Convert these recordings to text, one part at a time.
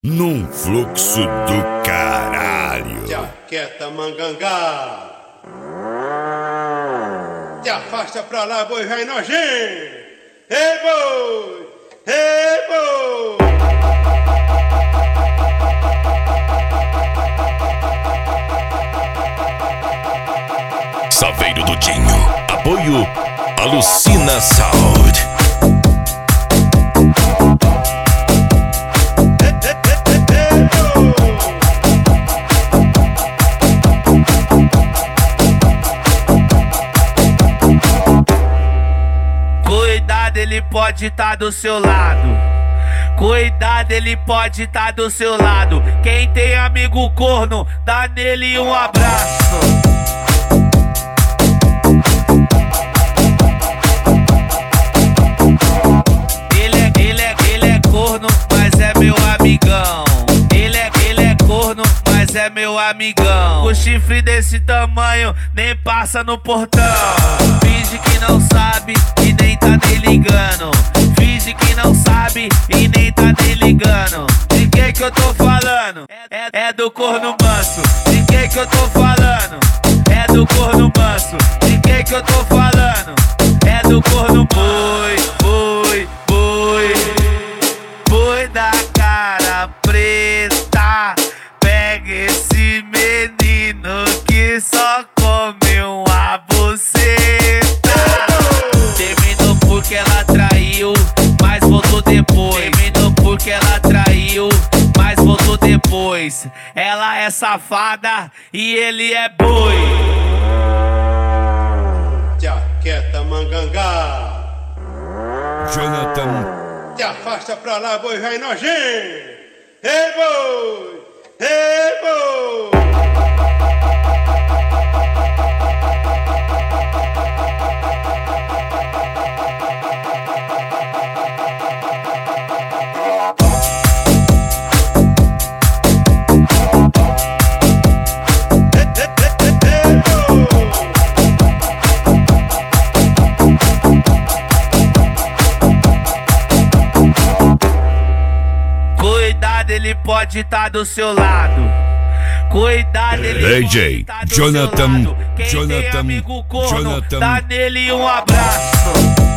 num fluxo do caralho. Te aquieta, mangangá. Te afasta pra lá, boi vai nojinho. Ei, boi! Ei, boi! Saveiro do Dinho. Apoio Alucina Sound. Cuidado, ele pode tá do seu lado. Cuidado, ele pode tá do seu lado. Quem tem amigo corno, dá nele um abraço. Ele é corno, mas é meu amigão. Ele é corno, mas é meu amigão. O chifre desse tamanho nem passa no portão. Finge que não sabe e nem tá nem ligando. Finge que não sabe e nem tá nem ligando. De que eu tô falando? É do corno manso. De que eu tô falando? É do corno manso. De que eu tô falando? É do corno boi, boi, boi. Boi da cara preta. Pega esse menino que só come uma buceta. Terminou porque ela traiu, mas voltou depois. Terminou porque ela traiu, mas voltou depois. Ela é safada e ele é boi. Te aquieta, mangangá. Jonathan. Te afasta pra lá, boi vai nojinho. Ei, boi! Ei, boi! Cuidado, ele pode tá do seu lado. Cuidado, ele DJ pode tá do Jonathan, seu lado. Quem Jonathan, tem amigo corno, Jonathan. dá nele um abraço.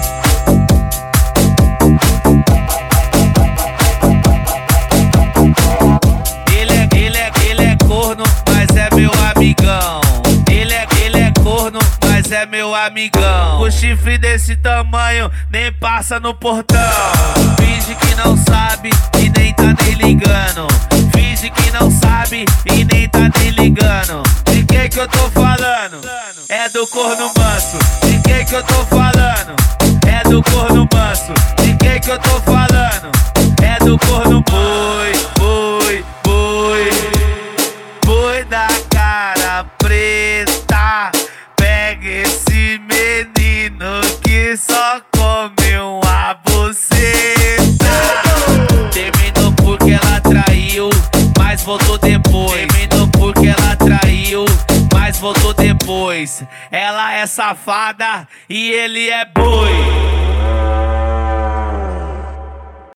Ele é corno, mas é meu amigão. Ele é corno, mas é meu amigão. O chifre desse tamanho nem passa no portão. Finge que não sabe e nem tá nem ligando. Finge que não sabe e nem tá nem ligando. De que eu tô falando? É do corno manso. De que eu tô falando? É do corno manso. De que eu tô falando? É do corno boi, boi, boi. Boi da cara preta. Pega esse menino que só come uma buceta. Terminou porque ela traiu, mas voltou depois. Terminou porque ela traiu, mas voltou depois. Ela é safada e ele é boi.